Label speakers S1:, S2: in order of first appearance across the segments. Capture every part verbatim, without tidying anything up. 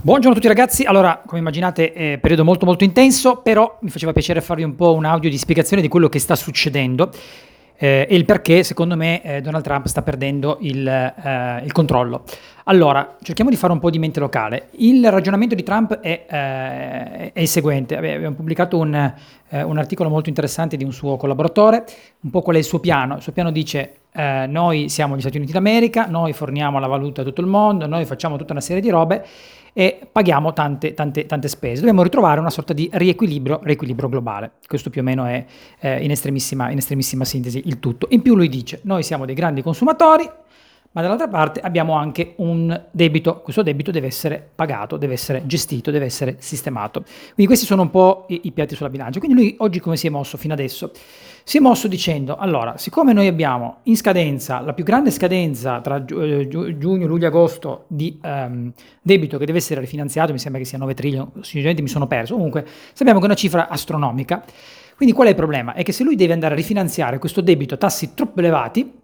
S1: Buongiorno a tutti ragazzi, allora come immaginate è periodo molto molto intenso, però mi faceva piacere farvi un po' un audio di spiegazione di quello che sta succedendo eh, e il perché secondo me eh, Donald Trump sta perdendo il, eh, il controllo. Allora, cerchiamo di fare un po' di mente locale. Il ragionamento di Trump è, eh, è il seguente. Abbiamo pubblicato un, eh, un articolo molto interessante di un suo collaboratore, un po' qual è il suo piano. Il suo piano dice eh, noi siamo gli Stati Uniti d'America, noi forniamo la valuta a tutto il mondo, noi facciamo tutta una serie di robe e paghiamo tante, tante, tante spese. Dobbiamo ritrovare una sorta di riequilibrio, riequilibrio globale. Questo più o meno è eh, in, estremissima, in estremissima sintesi il tutto. In più lui dice, noi siamo dei grandi consumatori, ma dall'altra parte abbiamo anche un debito. Questo debito deve essere pagato, deve essere gestito, deve essere sistemato. Quindi questi sono un po' i, i piatti sulla bilancia. Quindi lui oggi come si è mosso fino adesso? Si è mosso dicendo, allora, siccome noi abbiamo in scadenza, la più grande scadenza tra gi- gi- giugno, luglio e agosto di um, debito che deve essere rifinanziato, mi sembra che sia nove trilioni, sinceramente mi sono perso, comunque sappiamo che è una cifra astronomica. Quindi qual è il problema? È che se lui deve andare a rifinanziare questo debito a tassi troppo elevati,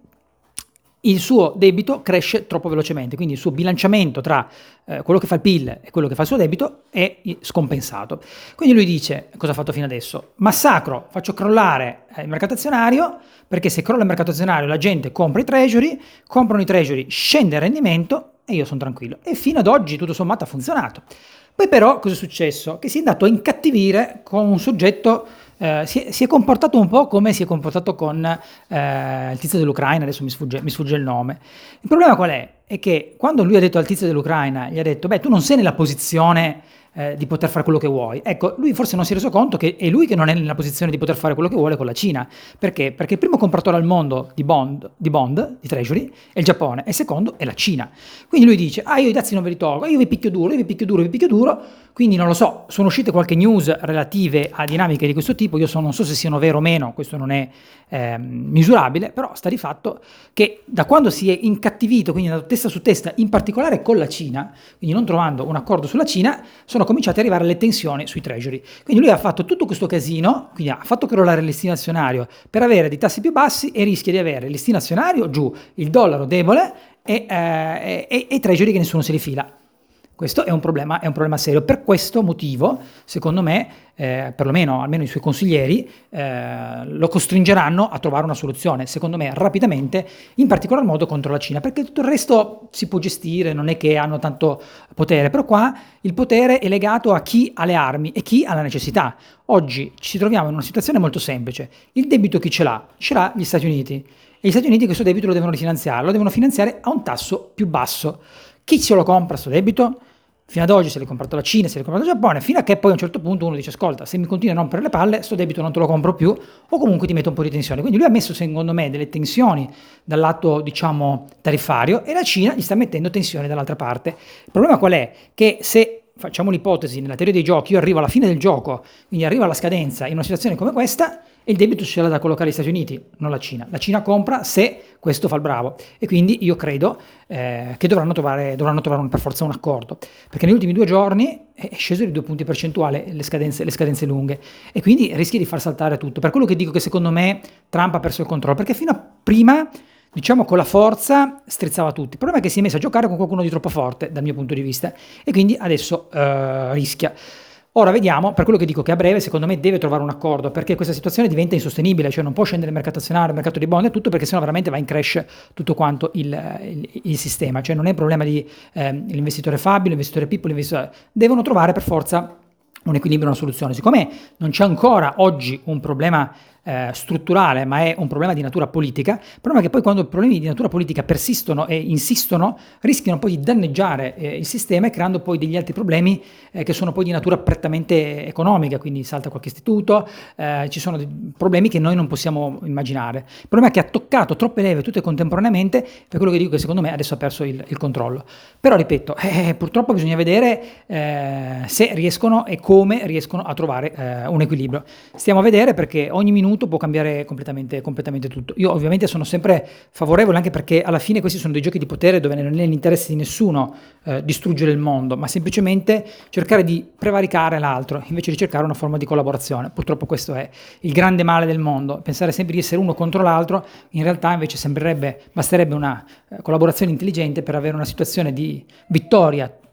S1: il suo debito cresce troppo velocemente, quindi il suo bilanciamento tra eh, quello che fa il P I L e quello che fa il suo debito è scompensato. Quindi lui dice, cosa ha fatto fino adesso? Massacro, faccio crollare eh, il mercato azionario, perché se crolla il mercato azionario la gente compra i treasury, comprano i treasury, scende il rendimento e io sono tranquillo. E fino ad oggi tutto sommato ha funzionato. Poi però cosa è successo? Che si è andato a incattivire con un soggetto. Uh, si, è, si è comportato un po' come si è comportato con uh, il tizio dell'Ucraina, adesso mi sfugge, mi sfugge il nome. Il problema qual è? È che quando lui ha detto al tizio dell'Ucraina, gli ha detto, beh, tu non sei nella posizione eh, di poter fare quello che vuoi. Ecco, lui forse non si è reso conto che è lui che non è nella posizione di poter fare quello che vuole con la Cina. Perché? Perché il primo compratore al mondo di bond, di bond, di treasury, è il Giappone, e il secondo è la Cina. Quindi lui dice, ah, io i dazi non ve li tolgo, io vi picchio duro, io vi picchio duro, vi picchio duro. Quindi non lo so, sono uscite qualche news relative a dinamiche di questo tipo, io so, non so se siano vero o meno, questo non è eh, misurabile, però sta di fatto che da quando si è incattivito, quindi andato testa su testa, in particolare con la Cina, quindi non trovando un accordo sulla Cina, sono cominciate ad arrivare le tensioni sui treasury. Quindi lui ha fatto tutto questo casino, quindi ha fatto crollare il listino azionario per avere dei tassi più bassi e rischia di avere il listino azionario giù, il dollaro debole e, eh, e, e i treasury che nessuno se li fila. Questo è un problema, è un problema serio. Per questo motivo, secondo me, eh, perlomeno almeno i suoi consiglieri eh, lo costringeranno a trovare una soluzione, secondo me rapidamente, in particolar modo contro la Cina, perché tutto il resto si può gestire, non è che hanno tanto potere, però qua il potere è legato a chi ha le armi e chi ha la necessità. Oggi ci troviamo in una situazione molto semplice. Il debito chi ce l'ha? Ce l'ha gli Stati Uniti. E gli Stati Uniti questo debito lo devono rifinanziare, lo devono finanziare a un tasso più basso. Chi se lo compra questo debito? Fino ad oggi se l'è comprato la Cina, se l'è comprato il Giappone, fino a che poi a un certo punto uno dice ascolta, se mi continui a rompere le palle, sto debito non te lo compro più o comunque ti metto un po' di tensione. Quindi lui ha messo secondo me delle tensioni dal lato diciamo tariffario e la Cina gli sta mettendo tensioni dall'altra parte. Il problema qual è? Che se facciamo l'ipotesi nella teoria dei giochi, io arrivo alla fine del gioco, quindi arrivo alla scadenza in una situazione come questa e il debito ce l'ha da collocare gli Stati Uniti, non la Cina. La Cina compra se questo fa il bravo e quindi io credo eh, che dovranno trovare, dovranno trovare un, per forza un accordo, perché negli ultimi due giorni è sceso di due punti percentuali le scadenze, le scadenze lunghe e quindi rischia di far saltare tutto. Per quello che dico che secondo me Trump ha perso il controllo, perché fino a prima diciamo con la forza strizzava tutti. Il problema è che si è messo a giocare con qualcuno di troppo forte dal mio punto di vista e quindi adesso eh, rischia. Ora vediamo, per quello che dico che a breve secondo me deve trovare un accordo perché questa situazione diventa insostenibile, cioè non può scendere il mercato azionario, il mercato dei bond e tutto perché sennò veramente va in crash tutto quanto il, il, il sistema, cioè non è un problema di eh, l'investitore Fabio, l'investitore Pippo, l'investitore, devono trovare per forza un equilibrio, una soluzione. Siccome non c'è ancora oggi un problema eh, strutturale, ma è un problema di natura politica, il problema è che poi quando i problemi di natura politica persistono e insistono, rischiano poi di danneggiare eh, il sistema e creando poi degli altri problemi eh, che sono poi di natura prettamente economica, quindi salta qualche istituto, eh, ci sono dei problemi che noi non possiamo immaginare. Il problema è che ha toccato troppe leve tutte contemporaneamente, per quello che dico che secondo me adesso ha perso il, il controllo. Però ripeto, eh, purtroppo bisogna vedere eh, se riescono e come riescono a trovare eh, un equilibrio. Stiamo a vedere perché ogni minuto può cambiare completamente, completamente tutto. Io ovviamente sono sempre favorevole anche perché alla fine questi sono dei giochi di potere dove non è nell'interesse di nessuno eh, distruggere il mondo, ma semplicemente cercare di prevaricare l'altro invece di cercare una forma di collaborazione. Purtroppo questo è il grande male del mondo, pensare sempre di essere uno contro l'altro, in realtà invece sembrerebbe, basterebbe una eh, collaborazione intelligente per avere una situazione di vittoria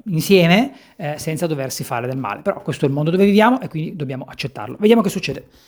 S1: insieme eh, senza doversi fare del male. Però questo è il mondo dove viviamo e quindi dobbiamo accettarlo. Vediamo che succede.